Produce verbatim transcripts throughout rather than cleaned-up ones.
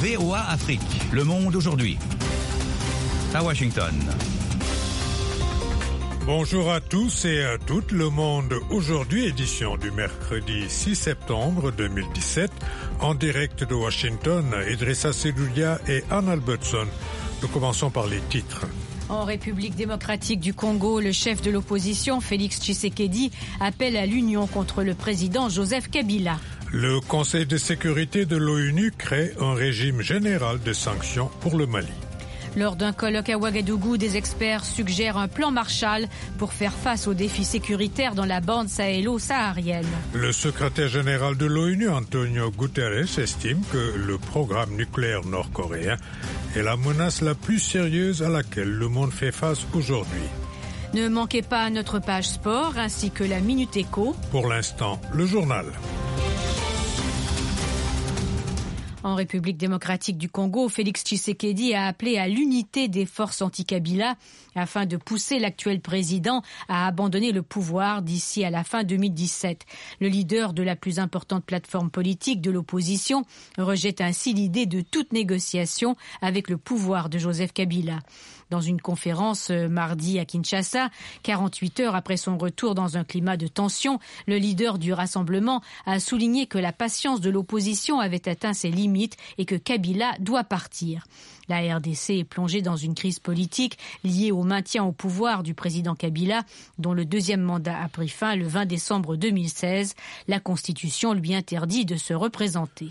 V O A Afrique, Le Monde aujourd'hui. À Washington. Bonjour à tous et à toutes, Le Monde aujourd'hui, édition du mercredi six septembre deux mille dix-sept, en direct de Washington, Idrissa Sedoulia et Anne Albertson. Nous commençons par les titres. En République démocratique du Congo, le chef de l'opposition, Félix Tshisekedi, appelle à l'union contre le président Joseph Kabila. Le Conseil de sécurité de l'ONU crée un régime général de sanctions pour le Mali. Lors d'un colloque à Ouagadougou, des experts suggèrent un plan Marshall pour faire face aux défis sécuritaires dans la bande sahélo-saharienne. Le secrétaire général de l'ONU, Antonio Guterres, estime que le programme nucléaire nord-coréen est la menace la plus sérieuse à laquelle le monde fait face aujourd'hui. Ne manquez pas notre page sport ainsi que la Minute Éco. Pour l'instant, le journal. En République démocratique du Congo, Félix Tshisekedi a appelé à l'unité des forces anti-Kabila afin de pousser l'actuel président à abandonner le pouvoir d'ici à la fin deux mille dix-sept. Le leader de la plus importante plateforme politique de l'opposition rejette ainsi l'idée de toute négociation avec le pouvoir de Joseph Kabila. Dans une conférence mardi à Kinshasa, quarante-huit heures après son retour dans un climat de tension, le leader du rassemblement a souligné que la patience de l'opposition avait atteint ses limites et que Kabila doit partir. La R D C est plongée dans une crise politique liée au maintien au pouvoir du président Kabila, dont le deuxième mandat a pris fin le vingt décembre deux mille seize. La Constitution lui interdit de se représenter.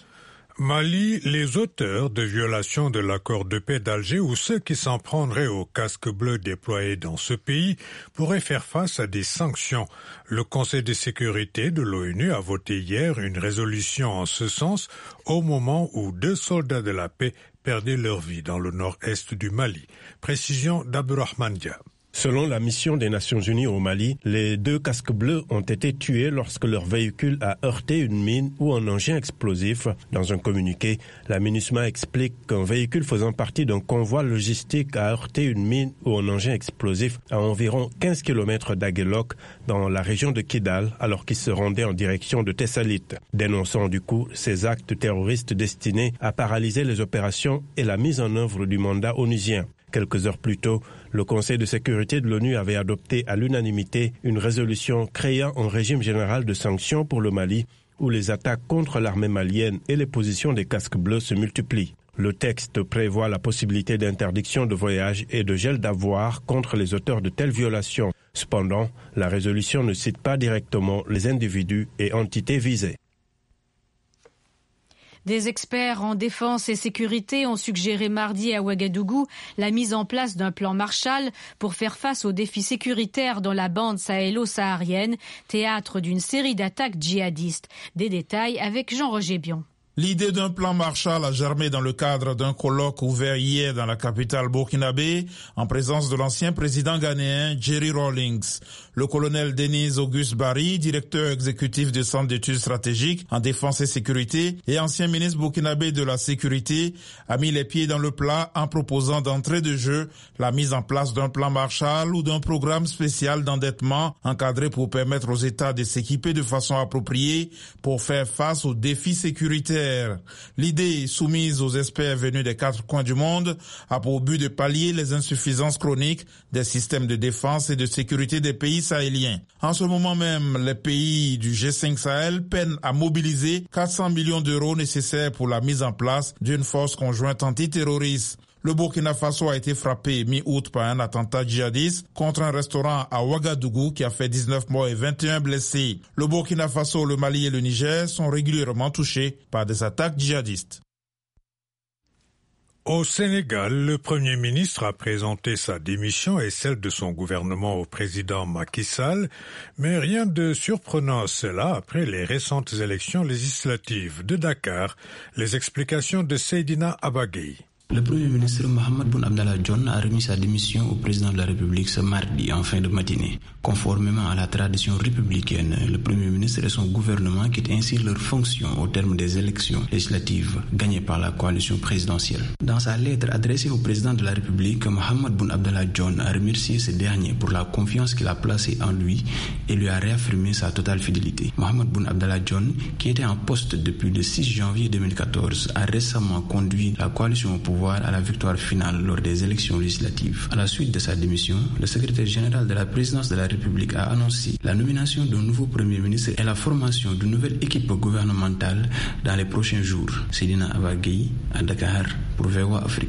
Mali, les auteurs de violations de l'accord de paix d'Alger ou ceux qui s'en prendraient aux casques bleus déployés dans ce pays pourraient faire face à des sanctions. Le Conseil de sécurité de l'ONU a voté hier une résolution en ce sens au moment où deux soldats de la paix perdaient leur vie dans le nord-est du Mali. Précision d'Abdurrahman Dia. Selon la mission des Nations Unies au Mali, les deux casques bleus ont été tués lorsque leur véhicule a heurté une mine ou un engin explosif. Dans un communiqué, la MINUSMA explique qu'un véhicule faisant partie d'un convoi logistique a heurté une mine ou un engin explosif à environ quinze kilomètres d'Aguelok, dans la région de Kidal, alors qu'il se rendait en direction de Tessalit, dénonçant du coup ces actes terroristes destinés à paralyser les opérations et la mise en œuvre du mandat onusien. Quelques heures plus tôt, le Conseil de sécurité de l'ONU avait adopté à l'unanimité une résolution créant un régime général de sanctions pour le Mali, où les attaques contre l'armée malienne et les positions des casques bleus se multiplient. Le texte prévoit la possibilité d'interdiction de voyage et de gel d'avoirs contre les auteurs de telles violations. Cependant, la résolution ne cite pas directement les individus et entités visés. Des experts en défense et sécurité ont suggéré mardi à Ouagadougou la mise en place d'un plan Marshall pour faire face aux défis sécuritaires dans la bande sahélo-saharienne, théâtre d'une série d'attaques djihadistes. Des détails avec Jean-Roger Bion. L'idée d'un plan Marshall a germé dans le cadre d'un colloque ouvert hier dans la capitale burkinabé en présence de l'ancien président ghanéen Jerry Rawlings. Le colonel Denis Auguste Barry, directeur exécutif du Centre d'études stratégiques en défense et sécurité et ancien ministre burkinabé de la Sécurité, a mis les pieds dans le plat en proposant d'entrée de jeu la mise en place d'un plan Marshall ou d'un programme spécial d'endettement encadré pour permettre aux États de s'équiper de façon appropriée pour faire face aux défis sécuritaires. L'idée, soumise aux experts venus des quatre coins du monde, a pour but de pallier les insuffisances chroniques des systèmes de défense et de sécurité des pays sahéliens. En ce moment même, les pays du G cinq Sahel peinent à mobiliser quatre cents millions d'euros nécessaires pour la mise en place d'une force conjointe antiterroriste. Le Burkina Faso a été frappé mi-août par un attentat djihadiste contre un restaurant à Ouagadougou qui a fait dix-neuf morts et vingt et un blessés. Le Burkina Faso, le Mali et le Niger sont régulièrement touchés par des attaques djihadistes. Au Sénégal, le Premier ministre a présenté sa démission et celle de son gouvernement au président Macky Sall, mais rien de surprenant à cela après les récentes élections législatives de Dakar. Les explications de Seydina Abagui. Le Premier ministre Mohamed Boun Abdallah Dionne a remis sa démission au président de la République ce mardi en fin de matinée. Conformément à la tradition républicaine, le Premier ministre et son gouvernement quittent ainsi leurs fonctions au terme des élections législatives gagnées par la coalition présidentielle. Dans sa lettre adressée au président de la République, Mohamed Boun Abdallah Dionne a remercié ce dernier pour la confiance qu'il a placée en lui et lui a réaffirmé sa totale fidélité. Mohamed Boun Abdallah Dionne, qui était en poste depuis le six janvier deux mille quatorze, a récemment conduit la coalition au pouvoir à la victoire finale lors des élections législatives. À la suite de sa démission, le secrétaire général de la présidence de la République a annoncé la nomination d'un nouveau Premier ministre et la formation d'une nouvelle équipe gouvernementale dans les prochains jours. Seydina Abagui à Dakar pour V O A Afrique.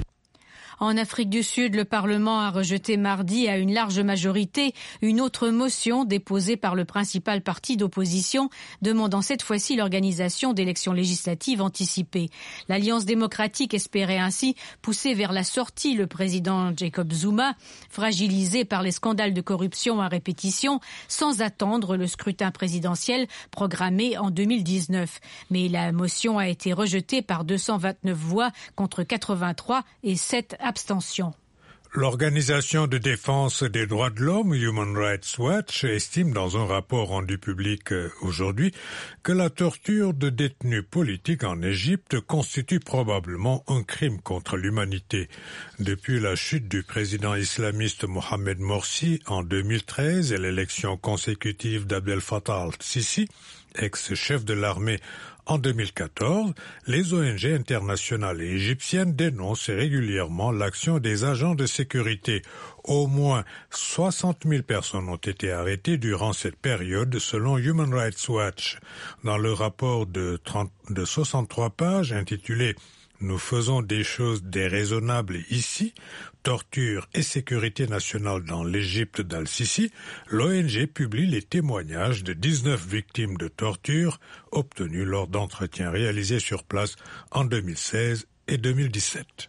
En Afrique du Sud, le Parlement a rejeté mardi à une large majorité une autre motion déposée par le principal parti d'opposition, demandant cette fois-ci l'organisation d'élections législatives anticipées. L'Alliance démocratique espérait ainsi pousser vers la sortie le président Jacob Zuma, fragilisé par les scandales de corruption à répétition, sans attendre le scrutin présidentiel programmé en deux mille dix-neuf. Mais la motion a été rejetée par deux cent vingt-neuf voix contre quatre-vingt-trois et sept abstention. L'Organisation de défense des droits de l'homme, Human Rights Watch, estime dans un rapport rendu public aujourd'hui que la torture de détenus politiques en Égypte constitue probablement un crime contre l'humanité. Depuis la chute du président islamiste Mohamed Morsi en deux mille treize et l'élection consécutive d'Abdel Fattah al-Sisi, ex-chef de l'armée, en deux mille quatorze, les O N G internationales et égyptiennes dénoncent régulièrement l'action des agents de sécurité. Au moins soixante mille personnes ont été arrêtées durant cette période selon Human Rights Watch. Dans le rapport de, trente, de soixante-trois pages intitulé « Nous faisons des choses déraisonnables ici », torture et sécurité nationale dans l'Égypte d'Al-Sisi, l'O N G publie les témoignages de dix-neuf victimes de torture obtenues lors d'entretiens réalisés sur place en deux mille seize et deux mille dix-sept.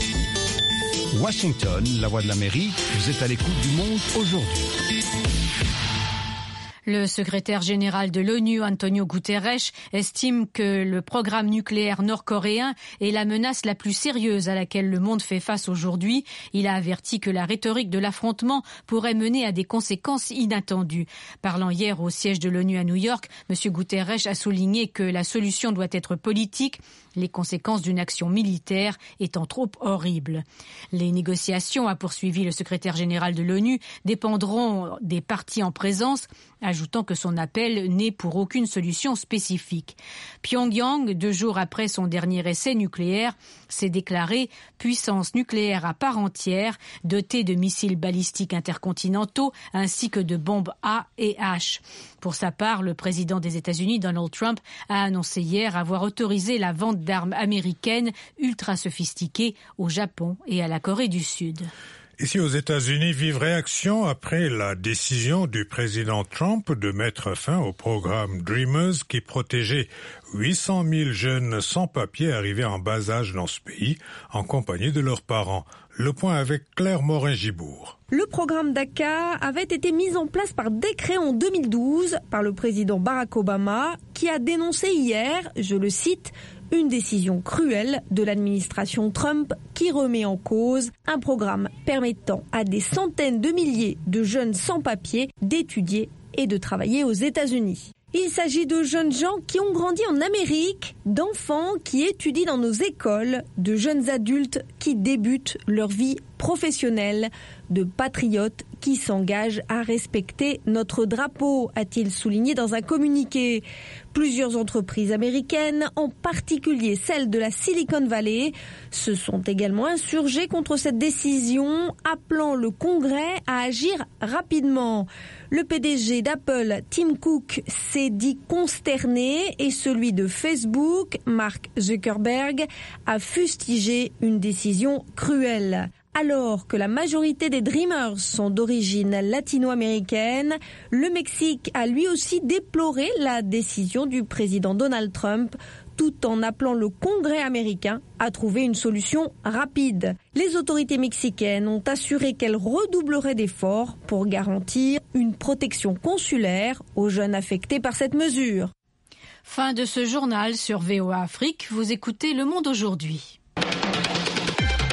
Washington, la voix de l'Amérique, vous êtes à l'écoute du monde aujourd'hui. Le secrétaire général de l'ONU, Antonio Guterres, estime que le programme nucléaire nord-coréen est la menace la plus sérieuse à laquelle le monde fait face aujourd'hui. Il a averti que la rhétorique de l'affrontement pourrait mener à des conséquences inattendues. Parlant hier au siège de l'ONU à New York, M. Guterres a souligné que la solution doit être politique, les conséquences d'une action militaire étant trop horribles. Les négociations, a poursuivi le secrétaire général de l'ONU, dépendront des parties en présence, ajoutant que son appel n'est pour aucune solution spécifique. Pyongyang, deux jours après son dernier essai nucléaire, s'est déclaré puissance nucléaire à part entière, dotée de missiles balistiques intercontinentaux ainsi que de bombes A et H. Pour sa part, le président des États-Unis, Donald Trump, a annoncé hier avoir autorisé la vente d'armes américaines ultra sophistiquées au Japon et à la Corée du Sud. Ici aux États-Unis, vive réaction après la décision du président Trump de mettre fin au programme Dreamers qui protégeait huit cent mille jeunes sans-papiers arrivés en bas âge dans ce pays en compagnie de leurs parents. Le point avec Claire Morin-Gibourg. Le programme DACA avait été mis en place par décret en deux mille douze par le président Barack Obama qui a dénoncé hier, je le cite, une décision cruelle de l'administration Trump qui remet en cause un programme permettant à des centaines de milliers de jeunes sans-papiers d'étudier et de travailler aux États-Unis. Il s'agit de jeunes gens qui ont grandi en Amérique, d'enfants qui étudient dans nos écoles, de jeunes adultes qui débutent leur vie professionnelle, de patriotes qui s'engagent à respecter notre drapeau, a-t-il souligné dans un communiqué. Plusieurs entreprises américaines, en particulier celles de la Silicon Valley, se sont également insurgées contre cette décision, appelant le Congrès à agir rapidement. Le P D G d'Apple, Tim Cook, s'est dit consterné et celui de Facebook, Mark Zuckerberg, a fustigé une décision cruelle. Alors que la majorité des Dreamers sont d'origine latino-américaine, le Mexique a lui aussi déploré la décision du président Donald Trump, tout en appelant le Congrès américain à trouver une solution rapide. Les autorités mexicaines ont assuré qu'elles redoubleraient d'efforts pour garantir une protection consulaire aux jeunes affectés par cette mesure. Fin de ce journal sur V O A Afrique. Vous écoutez Le Monde aujourd'hui.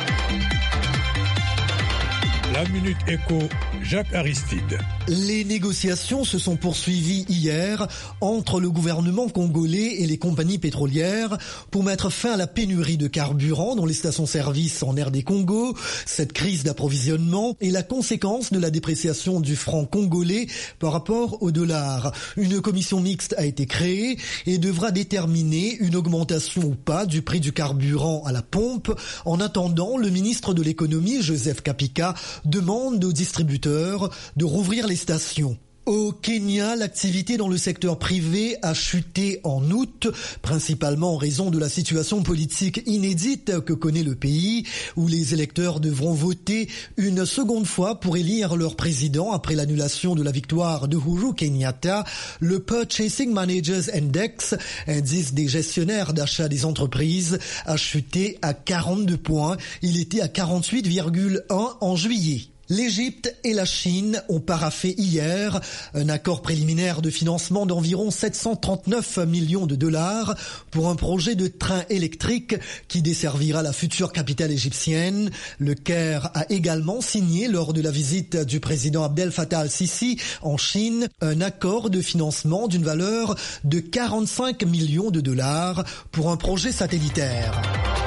La Minute Éco, Jacques Aristide. Les négociations se sont poursuivies hier entre le gouvernement congolais et les compagnies pétrolières pour mettre fin à la pénurie de carburant dans les stations-service en R D Congo. Cette crise d'approvisionnement est la conséquence de la dépréciation du franc congolais par rapport au dollar. Une commission mixte a été créée et devra déterminer une augmentation ou pas du prix du carburant à la pompe. En attendant, le ministre de l'économie, Joseph Kapika, demande aux distributeurs de rouvrir les stations. Au Kenya, l'activité dans le secteur privé a chuté en août, principalement en raison de la situation politique inédite que connaît le pays, où les électeurs devront voter une seconde fois pour élire leur président après l'annulation de la victoire de Uhuru Kenyatta. Le Purchasing Managers Index, indice des gestionnaires d'achat des entreprises, a chuté à quarante-deux points. Il était à quarante-huit virgule un en juillet. L'Égypte et la Chine ont paraphé hier un accord préliminaire de financement d'environ sept cent trente-neuf millions de dollars pour un projet de train électrique qui desservira la future capitale égyptienne. Le Caire a également signé lors de la visite du président Abdel Fattah al-Sisi en Chine un accord de financement d'une valeur de quarante-cinq millions de dollars pour un projet satellitaire.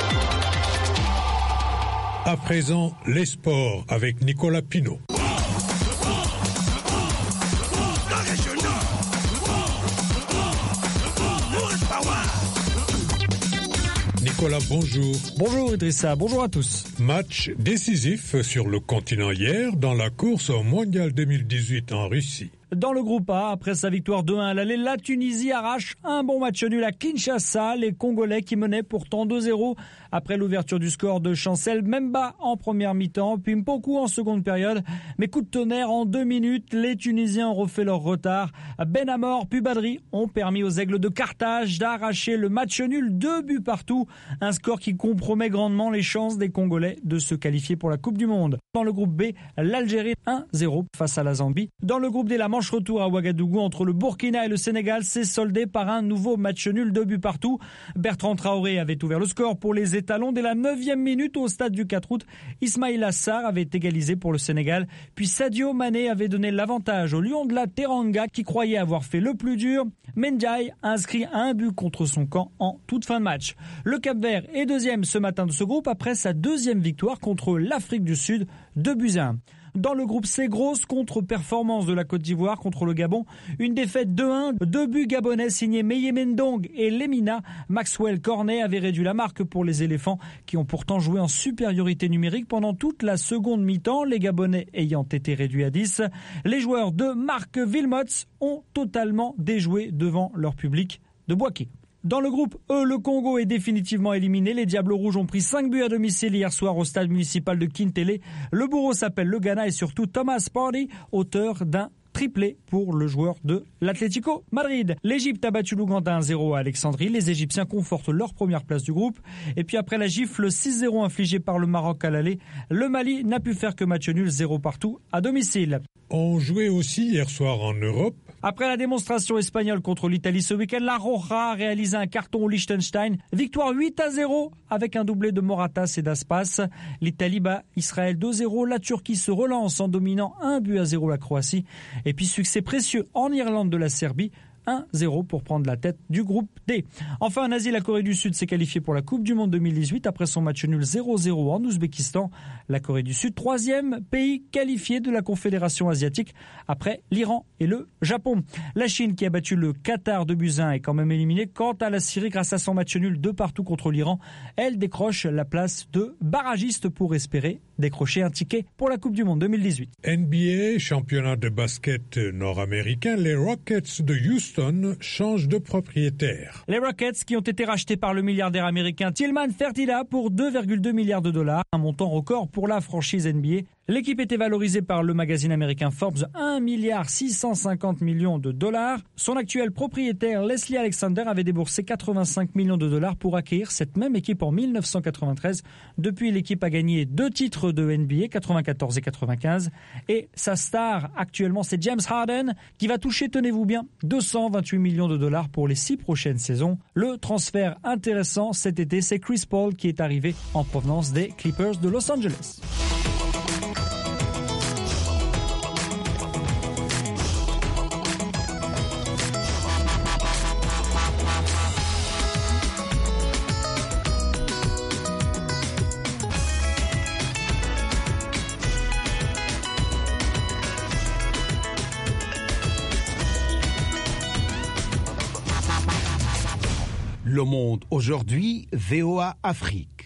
À présent, les sports avec Nicolas Pinault. Nicolas, bonjour. Bonjour Idrissa, bonjour à tous. Match décisif sur le continent hier dans la course au Mondial deux mille dix-huit en Russie. Dans le groupe A, après sa victoire deux un à l'aller, la Tunisie arrache un bon match nul à Kinshasa. Les Congolais qui menaient pourtant deux zéro après l'ouverture du score de Chancel Mbemba en première mi-temps, puis Mpoku en seconde période. Mais coup de tonnerre en deux minutes, les Tunisiens ont refait leur retard. Benamor puis Badri ont permis aux Aigles de Carthage d'arracher le match nul, deux buts partout. Un score qui compromet grandement les chances des Congolais de se qualifier pour la Coupe du Monde. Dans le groupe B, l'Algérie un zéro face à la Zambie. Dans le groupe D, la manche retour à Ouagadougou entre le Burkina et le Sénégal s'est soldé par un nouveau match nul, deux buts partout. Bertrand Traoré avait ouvert le score pour les étalons dès la neuvième minute au stade du quatre août. Ismaïla Sarr avait égalisé pour le Sénégal, puis Sadio Mané avait donné l'avantage au Lion de la Teranga qui croyait avoir fait le plus dur. Mendiaye a inscrit un but contre son camp en toute fin de match. Le Cap-Vert est deuxième ce matin de ce groupe après sa deuxième victoire contre l'Afrique du Sud, deux buts à un. Dans le groupe C, grosse contre-performance de la Côte d'Ivoire contre le Gabon. Une défaite deux un, deux buts gabonais signés Meye Mendong et Lemina. Maxwell Cornet avait réduit la marque pour les éléphants qui ont pourtant joué en supériorité numérique pendant toute la seconde mi-temps, les Gabonais ayant été réduits à dix. Les joueurs de Marc Wilmots ont totalement déjoué devant leur public de Bouaké. Dans le groupe E, le Congo est définitivement éliminé. Les Diables Rouges ont pris cinq buts à domicile hier soir au stade municipal de Kintele. Le bourreau s'appelle le Ghana et surtout Thomas Partey, auteur d'un triplé pour le joueur de l'Atlético Madrid. L'Égypte a battu l'Ouganda un zéro à Alexandrie. Les Égyptiens confortent leur première place du groupe. Et puis après la gifle six zéro infligée par le Maroc à l'aller, le Mali n'a pu faire que match nul zéro partout à domicile. On jouait aussi hier soir en Europe. Après la démonstration espagnole contre l'Italie ce week-end, la Roja a réalisé un carton au Liechtenstein. Victoire huit à zéro avec un doublé de Moratas et d'Aspas. L'Italie bat Israël deux zéro. La Turquie se relance en dominant un but à zéro la Croatie. Et puis succès précieux en Irlande de la Serbie. un zéro pour prendre la tête du groupe D. Enfin, en Asie, la Corée du Sud s'est qualifiée pour la Coupe du Monde deux mille dix-huit après son match nul zéro zéro en Ouzbékistan. La Corée du Sud, troisième pays qualifié de la Confédération asiatique après l'Iran et le Japon. La Chine, qui a battu le Qatar de buts à un, est quand même éliminée. Quant à la Syrie, grâce à son match nul de partout contre l'Iran, elle décroche la place de barragiste pour espérer décrocher un ticket pour la Coupe du Monde deux mille dix-huit. N B A, championnat de basket nord-américain, les Rockets de Houston changent de propriétaire. Les Rockets qui ont été rachetés par le milliardaire américain Tillman Fertitta pour deux virgule deux milliards de dollars, un montant record pour la franchise N B A. L'équipe était valorisée par le magazine américain Forbes un milliard six cent cinquante millions de dollars. Son actuel propriétaire Leslie Alexander avait déboursé quatre-vingt-cinq millions de dollars pour acquérir cette même équipe en mille neuf cent quatre-vingt-treize. Depuis, l'équipe a gagné deux titres de N B A, quatre-vingt-quatorze et quatre-vingt-quinze. Et sa star actuellement, c'est James Harden, qui va toucher, tenez-vous bien, deux cent vingt-huit millions de dollars pour les six prochaines saisons. Le transfert intéressant cet été, c'est Chris Paul qui est arrivé en provenance des Clippers de Los Angeles. Le Monde aujourd'hui, V O A Afrique.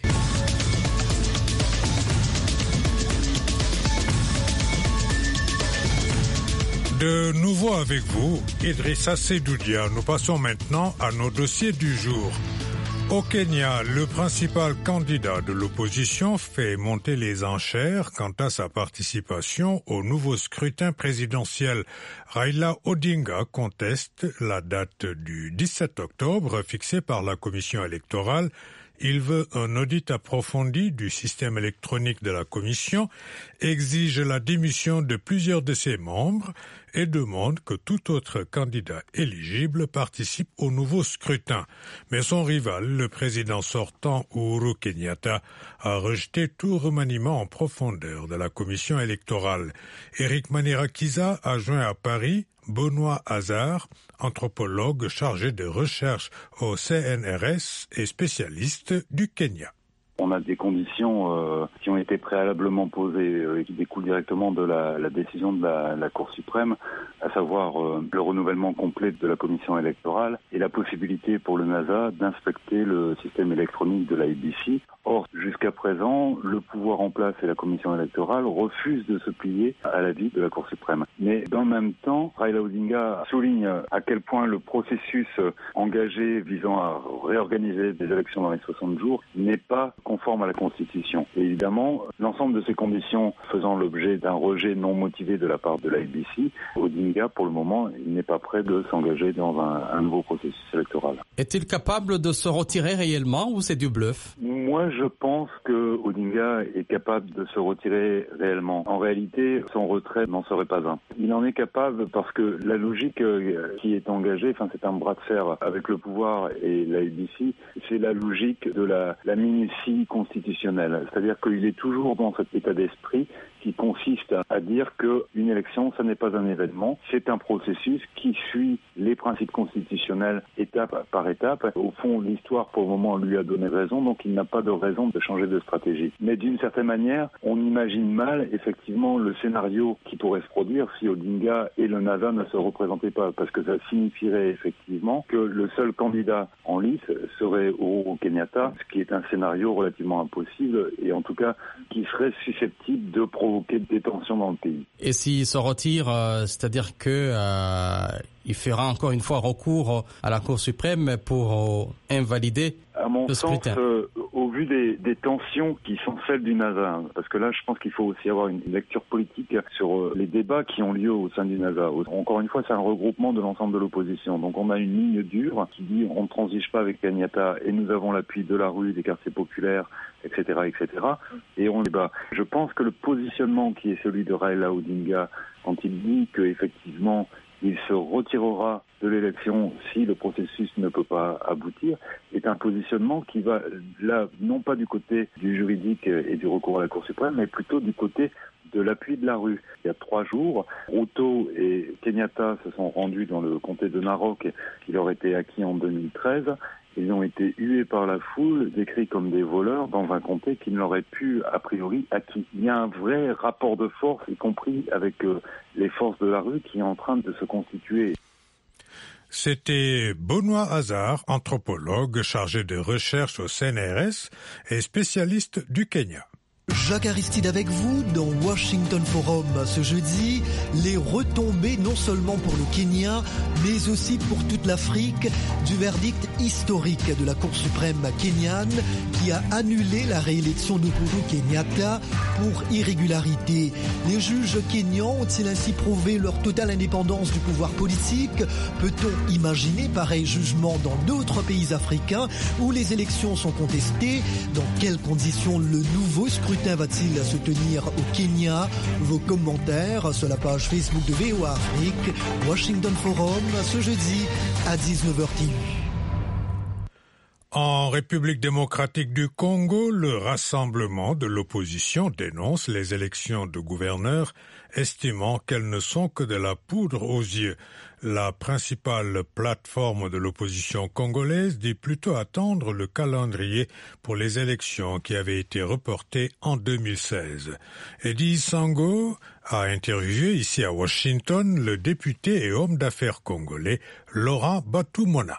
De nouveau avec vous, Idrissa Seydoudia. Nous passons maintenant à nos dossiers du jour. Au Kenya, le principal candidat de l'opposition fait monter les enchères quant à sa participation au nouveau scrutin présidentiel. Raila Odinga conteste la date du dix-sept octobre fixée par la commission électorale. Il veut un audit approfondi du système électronique de la commission, exige la démission de plusieurs de ses membres et demande que tout autre candidat éligible participe au nouveau scrutin. Mais son rival, le président sortant Uhuru Kenyatta, a rejeté tout remaniement en profondeur de la commission électorale. Eric Manirakiza a joint à Paris Benoît Hazard, anthropologue chargé de recherche au C N R S et spécialiste du Kenya. On a des conditions euh, qui ont été préalablement posées euh, et qui découlent directement de la, la décision de la, la Cour suprême, à savoir euh, le renouvellement complet de la commission électorale et la possibilité pour le NASA d'inspecter le système électronique de la I B C. Or, jusqu'à présent, le pouvoir en place et la commission électorale refusent de se plier à l'avis de la Cour suprême. Mais dans le même temps, Raila Odinga souligne à quel point le processus engagé visant à réorganiser des élections dans les soixante jours n'est pas conforme à la Constitution. Et évidemment, l'ensemble de ces conditions faisant l'objet d'un rejet non motivé de la part de la I B C, Odinga, pour le moment, il n'est pas prêt de s'engager dans un, un nouveau processus électoral. Est-il capable de se retirer réellement ou c'est du bluff ? Moi, je pense que Odinga est capable de se retirer réellement. En réalité, son retrait n'en serait pas un. Il en est capable parce que la logique qui est engagée, enfin, c'est un bras de fer avec le pouvoir et la I B C, c'est la logique de la, la minutie constitutionnelle. C'est-à-dire qu'il est toujours dans cet état d'esprit qui consiste à dire qu'une élection, ça n'est pas un événement, c'est un processus qui suit les principes constitutionnels étape par étape. Au fond, l'histoire, pour le moment, lui a donné raison, donc il n'a pas de raison de changer de stratégie. Mais d'une certaine manière, on imagine mal, effectivement, le scénario qui pourrait se produire si Odinga et le NASA ne se représentaient pas, parce que ça signifierait effectivement que le seul candidat en lice serait Uhuru Kenyatta, ce qui est un scénario relativement impossible, et en tout cas, qui serait susceptible de provoquer des tensions dans le pays. Et s'il se retire, euh, c'est-à-dire que euh, il fera encore une fois recours à la Cour suprême pour euh, invalider à mon le sens, scrutin. Euh, au vu des, des tensions qui sont celles du NASA, parce que là, je pense qu'il faut aussi avoir une lecture politique sur euh, les débats qui ont lieu au sein du NASA. Encore une fois, c'est un regroupement de l'ensemble de l'opposition. Donc, on a une ligne dure qui dit on ne transige pas avec Kenyatta et nous avons l'appui de la rue, des quartiers populaires, et cetera, et cetera. Et on débat. Je pense que le positionnement qui est celui de Raila Odinga, quand il dit qu'effectivement, il se retirera de l'élection si le processus ne peut pas aboutir, est un positionnement qui va, là, non pas du côté du juridique et du recours à la Cour suprême, mais plutôt du côté de l'appui de la rue. Il y a trois jours, Ruto et Kenyatta se sont rendus dans le comté de Narok, qui leur était acquis en deux mille treize. Ils ont été hués par la foule, décrits comme des voleurs dans un comté qui ne leur est plus, a priori, acquis. Il y a un vrai rapport de force, y compris avec euh, les forces de la rue, qui est en train de se constituer. C'était Benoît Hazard, anthropologue chargé de recherche au C N R S et spécialiste du Kenya. Jacques Aristide avec vous dans Washington Forum ce jeudi. Les retombées non seulement pour le Kenya, mais aussi pour toute l'Afrique du verdict historique de la Cour suprême kenyane qui a annulé la réélection d'Uhuru Kenyatta pour irrégularité. Les juges kenyans ont-ils ainsi prouvé leur totale indépendance du pouvoir politique? Peut-on imaginer pareil jugement dans d'autres pays africains où les élections sont contestées? Dans quelles conditions le nouveau scrutin va-t-il se tenir au Kenya? Vos commentaires sur la page Facebook de V O A Afrique, Washington Forum, ce jeudi à dix-neuf heures T U. En République démocratique du Congo, le rassemblement de l'opposition dénonce les élections de gouverneurs, estimant qu'elles ne sont que de la poudre aux yeux. La principale plateforme de l'opposition congolaise dit plutôt attendre le calendrier pour les élections qui avaient été reportées en deux mille seize. Eddie Sango a interviewé ici à Washington le député et homme d'affaires congolais Laurent Batumona.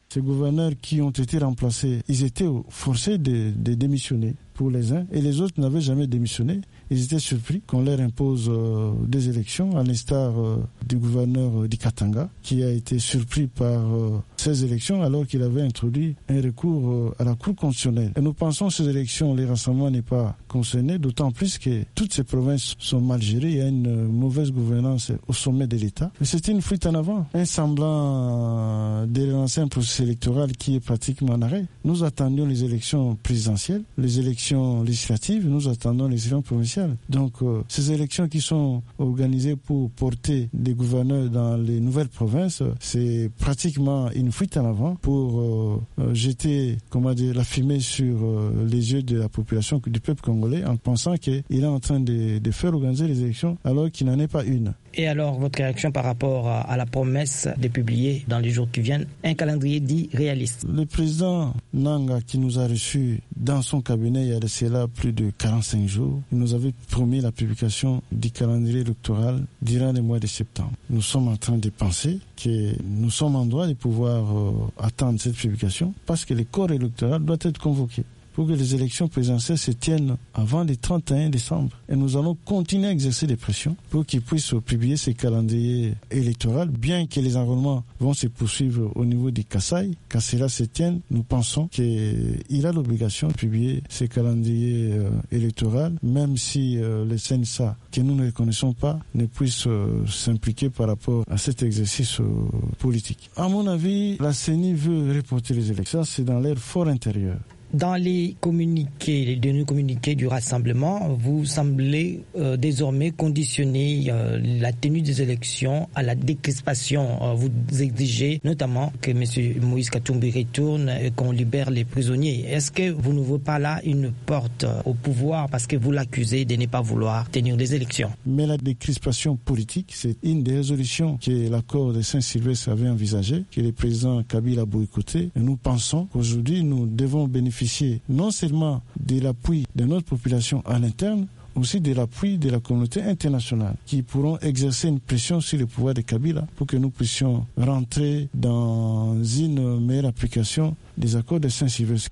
Ces gouverneurs qui ont été remplacés, ils étaient forcés de, de démissionner pour les uns et les autres n'avaient jamais démissionné. Ils étaient surpris qu'on leur impose euh, des élections, à l'instar euh, du gouverneur euh, d'Ikatanga, qui a été surpris par euh, ces élections alors qu'il avait introduit un recours euh, à la Cour constitutionnelle. Et nous pensons que ces élections, les rassemblements n'est pas concerné, d'autant plus que toutes ces provinces sont mal gérées. Il y a une euh, mauvaise gouvernance au sommet de l'État. Mais c'était une fuite en avant, un semblant euh, de relancer un processus électoral qui est pratiquement en arrêt. Nous attendions les élections présidentielles, les élections législatives, nous attendons les élections provinciales. Donc, euh, ces élections qui sont organisées pour porter des gouverneurs dans les nouvelles provinces, c'est pratiquement une fuite en avant pour euh, euh, jeter, comment dire, la fumée sur euh, les yeux de la population, du peuple congolais, en pensant qu'il est en train de, de faire organiser les élections alors qu'il n'en est pas une. Et alors, votre réaction par rapport à, à la promesse de publier dans les jours qui viennent un calendrier dit réaliste? Le président Nanga, qui nous a reçus dans son cabinet il y a de cela plus de quarante-cinq jours, il nous avait promis la publication du calendrier électoral durant le mois de septembre. Nous sommes en train de penser que nous sommes en droit de pouvoir euh, attendre cette publication parce que le corps électoral doit être convoqué pour que les élections présidentielles se tiennent avant le trente et un décembre. Et nous allons continuer à exercer des pressions pour qu'ils puissent publier ces calendriers électoraux, bien que les enrôlements vont se poursuivre au niveau du Kasaï. Quand cela se tienne, nous pensons qu'il a l'obligation de publier ces calendriers euh, électoraux, même si euh, le C N S A, que nous ne reconnaissons pas, ne puisse euh, s'impliquer par rapport à cet exercice euh, politique. À mon avis, la C E N I veut reporter les élections, c'est dans l'air fort intérieur. Dans les communiqués, les derniers communiqués du rassemblement, vous semblez euh, désormais conditionner euh, la tenue des élections à la décrispation. Euh, vous exigez notamment que M. Moïse Katumbi retourne et qu'on libère les prisonniers. Est-ce que vous n'ouvrez pas là une porte au pouvoir parce que vous l'accusez de ne pas vouloir tenir des élections? Mais la décrispation politique, c'est une des résolutions que l'accord de Saint-Sylvestre avait envisagé, que le président Kabila a boycotté. Et nous pensons qu'aujourd'hui, nous devons bénéficier non seulement de l'appui de notre population à l'interne, aussi de l'appui de la communauté internationale qui pourront exercer une pression sur le pouvoir de Kabila pour que nous puissions rentrer dans une meilleure application des accords de Saint-Sylvestre.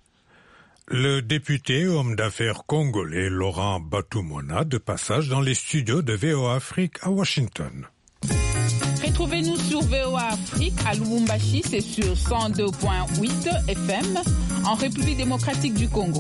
Le député homme d'affaires congolais Laurent Batumona de passage dans les studios de V O A Afrique à Washington. Retrouvez-nous sur V O A Afrique à Lubumbashi, c'est sur cent deux virgule huit F M, en République démocratique du Congo.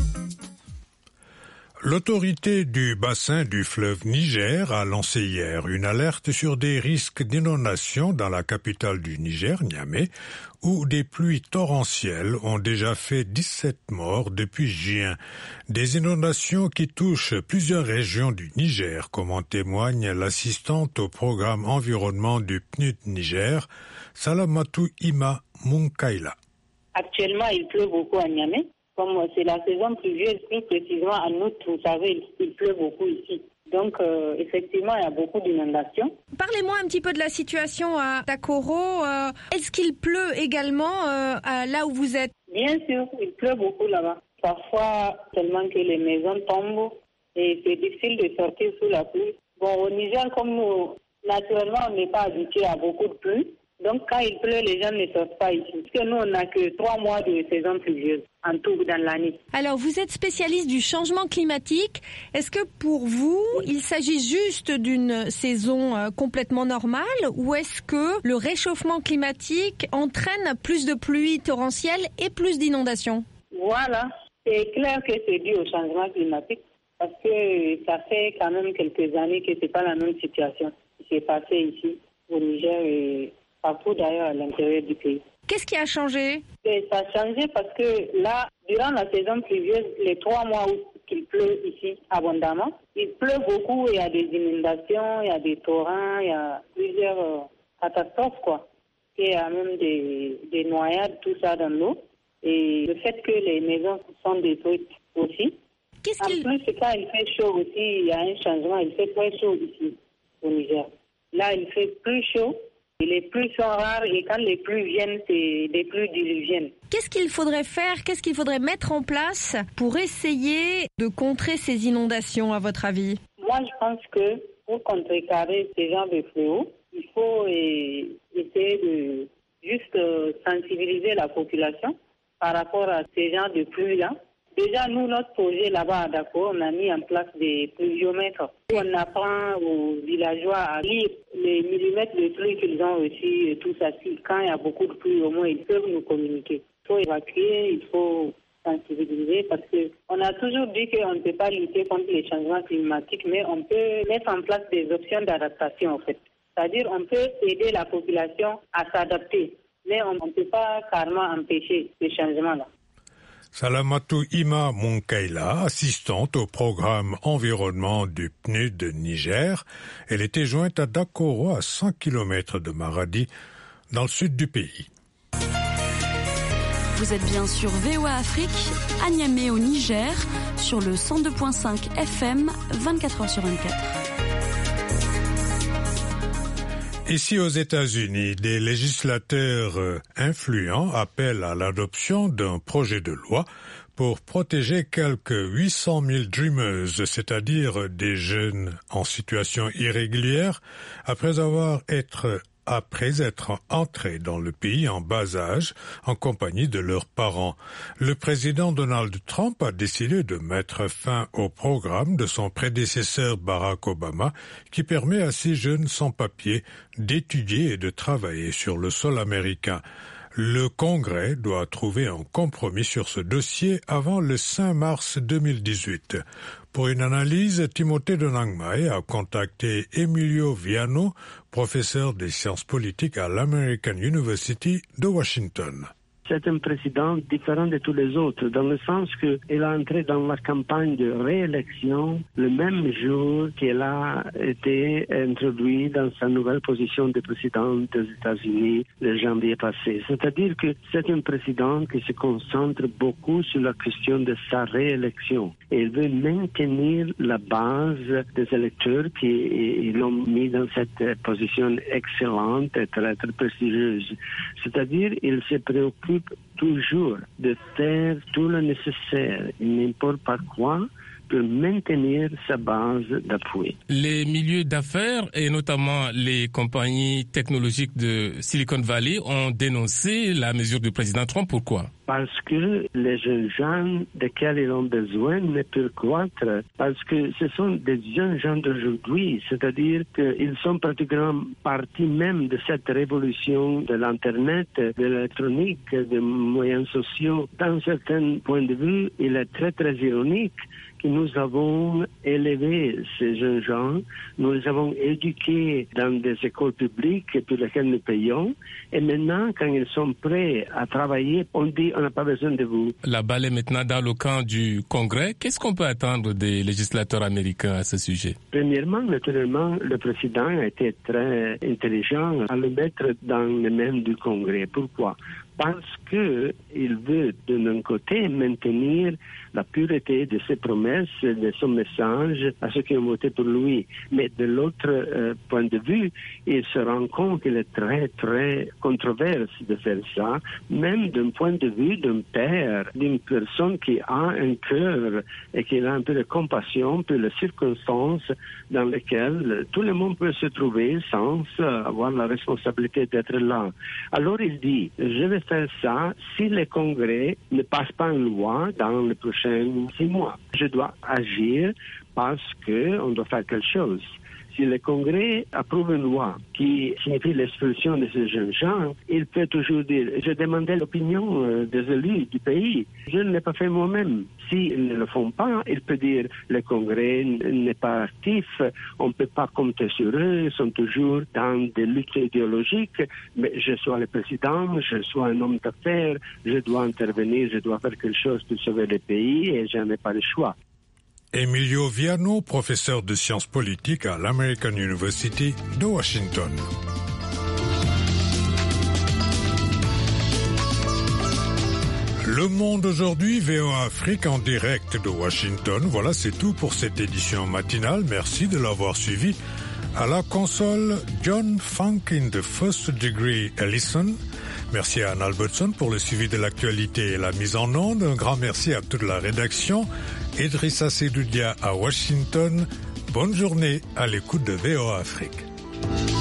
L'autorité du bassin du fleuve Niger a lancé hier une alerte sur des risques d'inondation dans la capitale du Niger, Niamey, où des pluies torrentielles ont déjà fait dix-sept morts depuis juin. Des inondations qui touchent plusieurs régions du Niger, comme en témoigne l'assistante au programme environnement du P N U D Niger, Salamatou Ima Munkaila. Actuellement, il pleut beaucoup à Niamey. Comme c'est la saison pluvieuse, plus précisément en août, vous savez, il pleut beaucoup ici. Donc, euh, effectivement, il y a beaucoup d'inondations. Parlez-moi un petit peu de la situation à Takoro. Euh, est-ce qu'il pleut également euh, à là où vous êtes? Bien sûr, il pleut beaucoup là-bas. Parfois, tellement que les maisons tombent et c'est difficile de sortir sous la pluie. Bon, au Niger, comme nous, naturellement, on n'est pas habitué à beaucoup de pluie. Donc, quand il pleut, les gens ne sortent pas ici. Parce que nous, on n'a que trois mois de saison pluvieuse en tout dans l'année. Alors, vous êtes spécialiste du changement climatique. Est-ce que pour vous, il s'agit juste d'une saison euh, complètement normale ou est-ce que le réchauffement climatique entraîne plus de pluie torrentielle et plus d'inondations? Voilà. C'est clair que c'est dû au changement climatique parce que ça fait quand même quelques années que c'est pas la même situation qui s'est passée ici au Niger et partout d'ailleurs à l'intérieur du pays. Qu'est-ce qui a changé? Et ça a changé parce que là, durant la saison pluvieuse, les trois mois où il pleut ici abondamment, il pleut beaucoup, il y a des inondations, il y a des torrents, il y a plusieurs euh, catastrophes quoi. Il y a même des, des noyades, tout ça dans l'eau. Et le fait que les maisons sont détruites aussi. Qu'est-ce en qu'il... plus, quand il fait chaud aussi, il y a un changement, il fait très chaud ici au Niger. Là, il fait plus chaud. Les pluies sont rares et quand les pluies viennent, c'est des pluies diluviennes. Qu'est-ce qu'il faudrait faire, qu'est-ce qu'il faudrait mettre en place pour essayer de contrer ces inondations, à votre avis? Moi, je pense que pour contrecarrer ces genres de fléaux, il faut euh, essayer de, juste euh, sensibiliser la population par rapport à ces genres de pluies-là. Déjà, nous, notre projet là-bas à Dako, on a mis en place des pluviomètres où on apprend aux villageois à lire les millimètres de pluie qu'ils ont reçus et tout ça. Quand il y a beaucoup de pluie, au moins, ils peuvent nous communiquer. Il faut évacuer, il faut sensibiliser parce qu'on a toujours dit qu'on ne peut pas lutter contre les changements climatiques, mais on peut mettre en place des options d'adaptation, en fait. C'est-à-dire on peut aider la population à s'adapter, mais on ne peut pas carrément empêcher ces changements-là. Salamatou Ima Munkaila, assistante au programme environnement du P N U D de Niger, elle était jointe à Dakoro, à cent kilomètres de Maradi, dans le sud du pays. Vous êtes bien sur V O A Afrique, à Niamey au Niger, sur le cent deux virgule cinq F M, vingt-quatre heures sur vingt-quatre. Ici aux États-Unis, des législateurs influents appellent à l'adoption d'un projet de loi pour protéger quelques huit cent mille dreamers, c'est-à-dire des jeunes en situation irrégulière, après avoir être après être entrés dans le pays en bas âge en compagnie de leurs parents. Le président Donald Trump a décidé de mettre fin au programme de son prédécesseur Barack Obama qui permet à ces jeunes sans-papiers d'étudier et de travailler sur le sol américain. Le Congrès doit trouver un compromis sur ce dossier avant le cinq mars deux mille dix-huit. Pour une analyse, Timothée de Nangmai a contacté Emilio Viano, professeur des sciences politiques à l'American University de Washington. C'est un président différent de tous les autres, dans le sens qu'il a entré dans la campagne de réélection le même jour qu'il a été introduit dans sa nouvelle position de président des États-Unis le janvier passé. C'est-à-dire que c'est un président qui se concentre beaucoup sur la question de sa réélection. Il veut maintenir la base des électeurs qui l'ont mis dans cette position excellente et très, très prestigieuse. C'est-à-dire il se préoccupe toujours de faire tout le nécessaire, n'importe par quoi, pour maintenir sa base d'appui. Les milieux d'affaires et notamment les compagnies technologiques de Silicon Valley ont dénoncé la mesure du président Trump. Pourquoi? Parce que les jeunes gens desquels ils ont besoin ne peuvent croître, parce que ce sont des jeunes gens d'aujourd'hui, c'est-à-dire qu'ils sont pratiquement partie même de cette révolution de l'Internet, de l'électronique, des moyens sociaux. D'un certain point de vue, il est très très ironique que nous avons élevé ces jeunes gens, nous les avons éduqués dans des écoles publiques pour lesquelles nous payons, et maintenant, quand ils sont prêts à travailler, on dit on n'a pas besoin de vous. La balle est maintenant dans le camp du Congrès. Qu'est-ce qu'on peut attendre des législateurs américains à ce sujet? Premièrement, naturellement, le président a été très intelligent à le mettre dans les mains du Congrès. Pourquoi? Parce qu'il veut, d'un côté, maintenir la pureté de ses promesses, de son message à ceux qui ont voté pour lui. Mais de l'autre euh, point de vue, il se rend compte qu'il est très, très controverse de faire ça, même d'un point de vue d'un père, d'une personne qui a un cœur et qui a un peu de compassion pour les circonstances dans lesquelles tout le monde peut se trouver sans avoir la responsabilité d'être là. Alors il dit, je vais faire ça si le Congrès ne passe pas une loi dans les prochains six mois. Je dois agir parce qu'on doit faire quelque chose. Si le Congrès approuve une loi qui signifie l'expulsion de ces jeunes gens, il peut toujours dire « je demandais l'opinion des élus du pays, je ne l'ai pas fait moi-même ». S'ils ne le font pas, il peut dire « le Congrès n'est pas actif, on ne peut pas compter sur eux, ils sont toujours dans des luttes idéologiques, mais je suis le président, je suis un homme d'affaires, je dois intervenir, je dois faire quelque chose pour sauver le pays et je n'ai pas le choix ». Emilio Viano, professeur de sciences politiques à l'American University de Washington. Le Monde aujourd'hui, V O A Afrique en direct de Washington. Voilà, c'est tout pour cette édition matinale. Merci de l'avoir suivi. À la console, John Funk in the First Degree Ellison. Merci à Anne Albertson pour le suivi de l'actualité et la mise en onde. Un grand merci à toute la rédaction. Idrissa Sedoudia à Washington. Bonne journée à l'écoute de V O A Afrique.